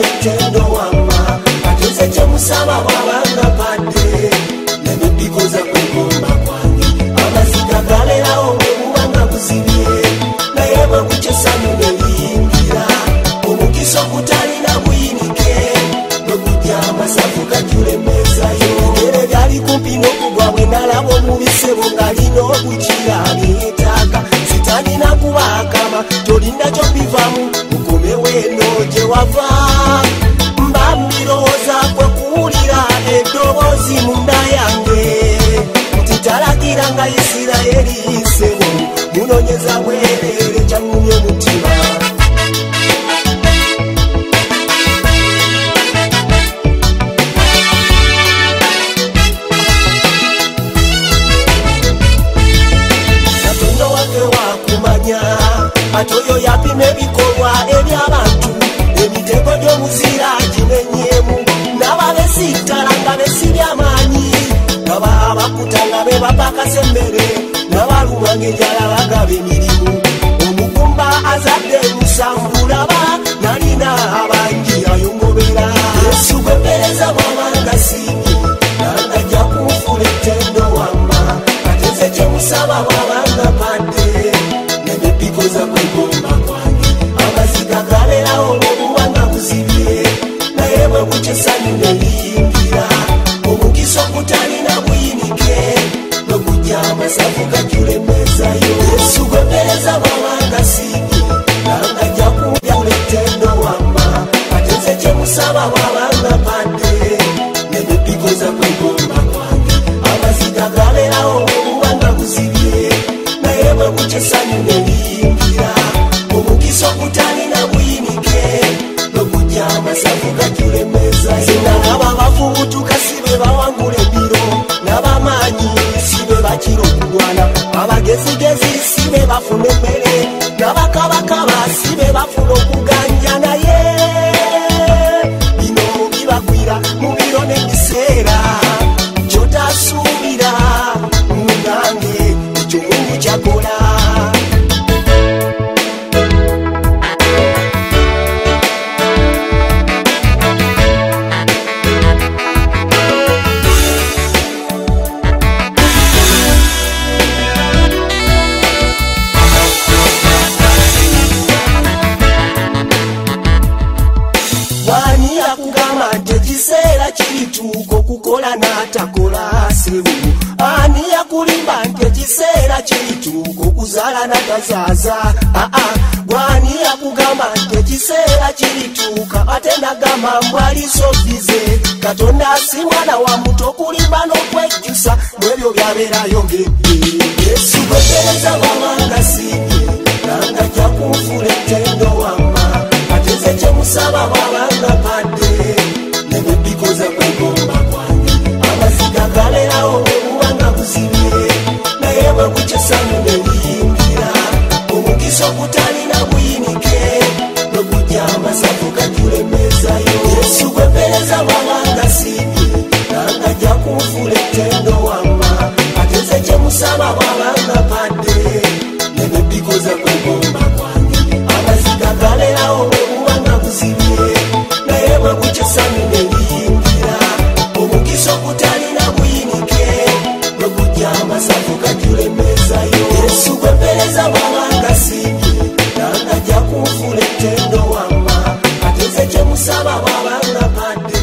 etendo wama ateze kye musaba bwabanga padde nebikoza kwegomba kwange amaziga galerawo bwebubanga buzibye naye bwe bukyesanyu neliyingira omukisa okutalina buyinike bwe gujja amasavu gajulemezayo ngere gali kumpi n'okugwa bwe nalaba omubisebo ngalina okukira byetaaga sitalina kubakama tolinda kyobivamu ukomewo eno gye wava mba mbirowooza kwe kuwulira eddoboozi munda yange nti talagira nga Isirayiri yisebo munonyeza bwereere kyangumye omutima Katonda wake wakumanya ate oyo yapima ebikolwa eby'abantu emitego gy'omuzira gimenyemu n'ababesittala nga besibya amaanyi nga bakuta nga be bapakasa emmere n'abaluma ng'enjala bagaba emirimu omugumba azadde musambulaba nalina abangi ayongobera Yesu gwepereza bw'abanga singi nangajja kunfula ettendo wamma ateze kye musaba bw'abanga padde nebikoza kwegomba kwange amaziga galerawo bwebubanga buzibye naye bwe bukyesanyu neliyingira omukisa okutalina buyinike bwe gujja amasavu gajulemezayo Yesu gwepereza bw'abanga singi nangajja kunfula ettendo wamma ateze kye musaba bw'abanga padde nebikoza kwegomba kwange amaziga galerawo bwebubanga buzibye naye bwe bukyesanyu neliyingira omukisa okutalina buyinike bwe gujja amasavu gajulemezayo nangaba bafubutuka sibe bawangula embiro n'abamaanyi sibe bakira okulwana abagezigezi sibe bafuna emmere n'abakabakaba sibe bafuna okuganja naye bino bibagwira mu biro n'ebiseera kyotasuubira munange ekyo Mungu kyakola Wani yakugamba nti ekiseera kirituuka okukola n'atakola sebu ani yakulimba nti ekiseera kirituuka okuzaala n'atazaaza gwani yakugamba nti ekiseera kirituuka ate nagamba mbwalisofize Katonda si mwana wa muto okulimba n'okwejjusa mwebyo byabeerayo ng'ebbe Yesu gwepereza bw'abanga singi nangajja kunfula ettendo wamma ateze kye musaba bw'abanga padde nebikoza kwegomba kwange amaziga galerawo bwebubanga buzibye naye bwe bukyesanyu neliyingira omukisa okutalina buyinike bwe gujja amasavu gajulemezayo Yesu gwepereza bw'abanga singi nangajja kunfula ettendo wamma ateze kye musaba bw'abanga padde nebikoza kwegomba kwange amaziga galerawo bwebubanga buzibye naye bwe bukyesanyu neliyingira omukisa okutalina buyinike bwe gujja amasavu gajulemezayo Yesu gwepereza bw'abanga singi nangajja kunfula ettendo wamma ateze kye musaba bw'abanga padde